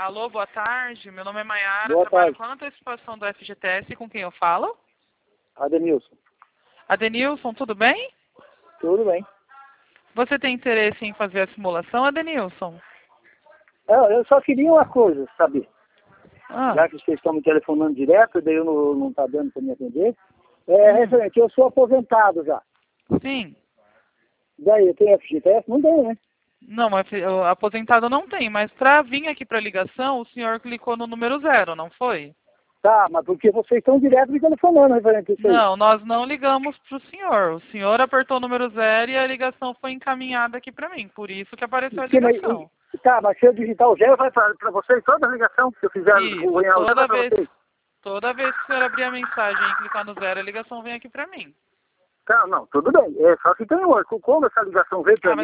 Alô, boa tarde. Meu nome é Maiara, Boa trabalho tarde. com a antecipação do FGTS. Com quem eu falo? Adenilson. Adenilson, tudo bem? Tudo bem. Você tem interesse em fazer a simulação, Adenilson? Eu só queria uma coisa, saber. Ah, Já que vocês estão me telefonando direto, daí eu não tá dando para me atender. Referente, eu sou aposentado já. sim. Daí, eu tenho FGTS? Não tem, né? Não, o aposentado não tem, mas para vir aqui para a ligação, o senhor clicou no número 0, não foi? Tá, mas porque vocês estão direto me telefonando referente a isso aí. Não, nós não ligamos para o senhor. O senhor apertou o número 0 e a ligação foi encaminhada aqui para mim. Por isso que apareceu a ligação. Tá, mas se eu digitar o 0, vai para vocês toda a ligação que eu fizer, Isso, o 0 vai para vocês. toda vez que o senhor abrir a mensagem e clicar no 0, a ligação vem aqui para mim. Tá, não, tudo bem. É só que tem hoje. Como essa ligação veio para Ah, mim,